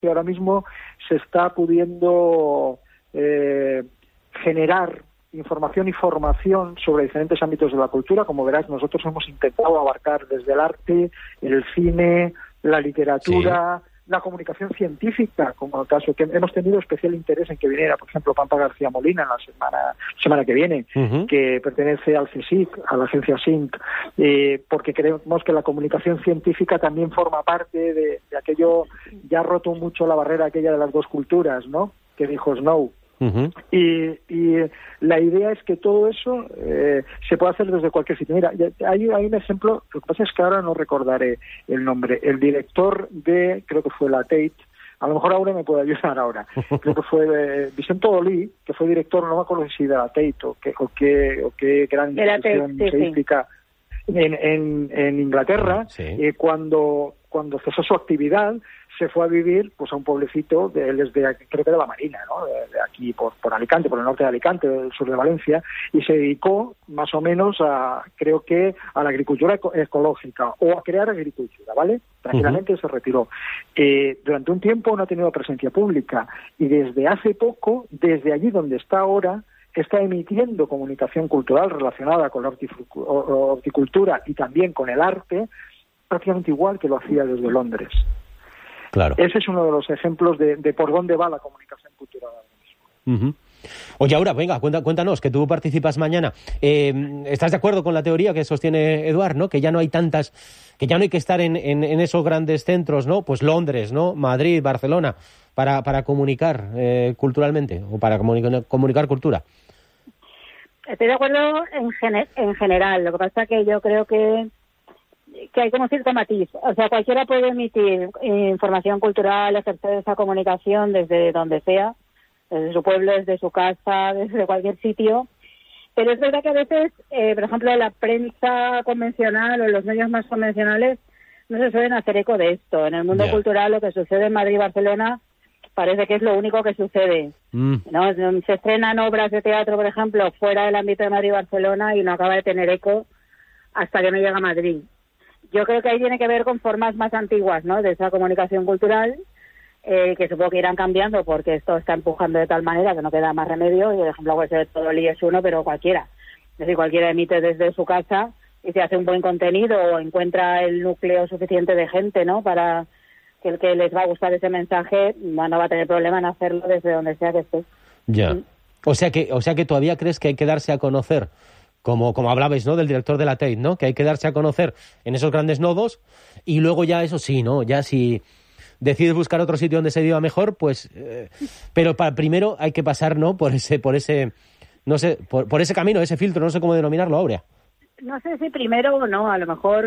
que ahora mismo se está pudiendo generar información y formación sobre diferentes ámbitos de la cultura. Como verás, nosotros hemos intentado abarcar desde el arte, el cine, la literatura, la comunicación científica, como el caso que hemos tenido especial interés en que viniera, por ejemplo, Pampa García Molina la semana que viene, que pertenece al CSIC, a la agencia SINC, porque creemos que la comunicación científica también forma parte de aquello. Ya ha roto mucho la barrera aquella de las dos culturas, ¿no?, que dijo Snow. Y la idea es que todo eso se puede hacer desde cualquier sitio. Mira, hay un ejemplo, lo que pasa es que ahora no recordaré el nombre. El director de, creo que fue la Tate, a lo mejor ahora me puede ayudar ahora, creo que fue Vicente Dolí, que fue director, no me acuerdo si de la Tate o qué gran institución museística en Inglaterra, cuando cesó su actividad, se fue a vivir pues a un pueblecito creo que de la Marina, ¿no?, de aquí por Alicante, por el norte de Alicante, del sur de Valencia, y se dedicó más o menos creo que a la agricultura ecológica o a crear agricultura, ¿vale? Tranquilamente se retiró. Durante un tiempo no ha tenido presencia pública y desde hace poco, desde allí donde está ahora, está emitiendo comunicación cultural relacionada con la horticultura y también con el arte, prácticamente igual que lo hacía desde Londres. Claro. Ese es uno de los ejemplos de por dónde va la comunicación cultural ahora mismo. Oye, ahora, venga, cuéntanos, que tú participas mañana. ¿Estás de acuerdo con la teoría que sostiene Eduard, ¿no?, que ya no hay que ya no hay que estar en esos grandes centros, ¿no?, pues Londres, ¿no?, Madrid, Barcelona, para comunicar culturalmente, o para comunicar cultura? Estoy de acuerdo en general. Lo que pasa es que yo creo que hay como cierto matiz. O sea, cualquiera puede emitir información cultural, ejercer esa comunicación desde donde sea, desde su pueblo, desde su casa, desde cualquier sitio. Pero es verdad que a veces, por ejemplo, la prensa convencional o los medios más convencionales no se suelen hacer eco de esto. En el mundo cultural, lo que sucede en Madrid y Barcelona parece que es lo único que sucede. ¿No? Se estrenan obras de teatro, por ejemplo, fuera del ámbito de Madrid y Barcelona y no acaba de tener eco hasta que no llega a Madrid. Yo creo que ahí tiene que ver con formas más antiguas, ¿no?, de esa comunicación cultural, que supongo que irán cambiando porque esto está empujando de tal manera que no queda más remedio. Y el ejemplo puede ser todo el es uno, pero cualquiera. Es decir, cualquiera emite desde su casa y se hace un buen contenido o encuentra el núcleo suficiente de gente, ¿no?, para que el que les va a gustar ese mensaje no va a tener problema en hacerlo desde donde sea que esté. Ya. O sea que todavía crees que hay que darse a conocer, como hablabais, ¿no?, del director de la Tate, ¿no?, que hay que darse a conocer en esos grandes nodos y luego ya eso sí, ¿no?, ya si decides buscar otro sitio donde se viva mejor, pues pero primero hay que pasar, ¿no?, por ese no sé, por ese camino, ese filtro, no sé cómo denominarlo, Aurea. No sé si primero o no, a lo mejor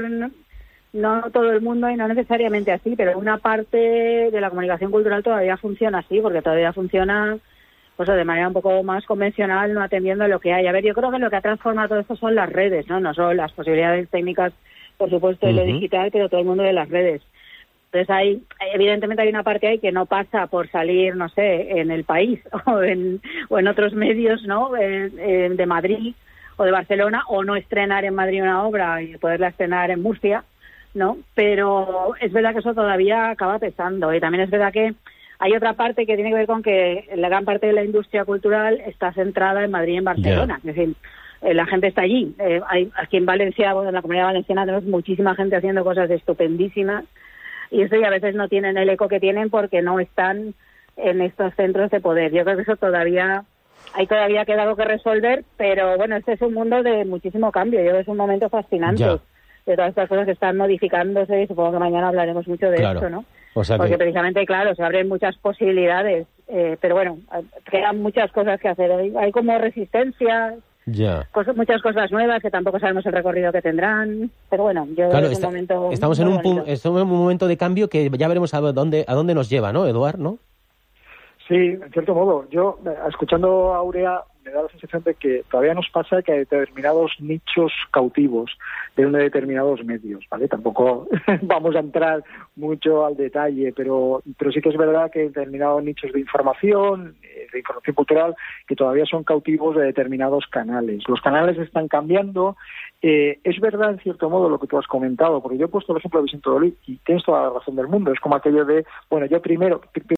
no todo el mundo y no necesariamente así, pero una parte de la comunicación cultural todavía funciona así, porque todavía funciona pues de manera un poco más convencional, no atendiendo a lo que hay. A ver, yo creo que lo que ha transformado todo esto son las redes, no son las posibilidades técnicas, por supuesto, de lo digital, pero todo el mundo de las redes. Entonces evidentemente hay una parte ahí que no pasa por salir, no sé, en El País o en otros medios, ¿no?, de Madrid o de Barcelona, o no estrenar en Madrid una obra y poderla estrenar en Murcia, ¿no? Pero es verdad que eso todavía acaba pesando. Y también es verdad que hay otra parte que tiene que ver con que la gran parte de la industria cultural está centrada en Madrid y en Barcelona. Es decir, la gente está allí. Aquí en Valencia, en la Comunidad Valenciana, tenemos muchísima gente haciendo cosas estupendísimas y eso ya a veces no tienen el eco que tienen porque no están en estos centros de poder. Yo creo que eso todavía queda algo que resolver, pero bueno, este es un mundo de muchísimo cambio. Yo creo que es un momento fascinante de todas estas cosas que están modificándose y supongo que mañana hablaremos mucho de esto, ¿no? O sea porque precisamente, claro, se abren muchas posibilidades, pero bueno, quedan muchas cosas que hacer. Hay como resistencia, muchas cosas nuevas que tampoco sabemos el recorrido que tendrán, pero bueno, yo creo que es un momento estamos en un momento de cambio que ya veremos a dónde nos lleva, ¿no, Eduard, no? Sí, en cierto modo. Yo, escuchando a Aurea, me da la sensación de que todavía nos pasa que hay determinados nichos cautivos de determinados medios, ¿vale? Tampoco vamos a entrar mucho al detalle, pero sí que es verdad que determinados nichos de información, de información cultural que todavía son cautivos de determinados canales. Los canales están cambiando. Es verdad, en cierto modo, lo que tú has comentado, porque yo he puesto el ejemplo de Vicente Dolí y tienes toda la razón del mundo. Es como aquello de, bueno, yo primero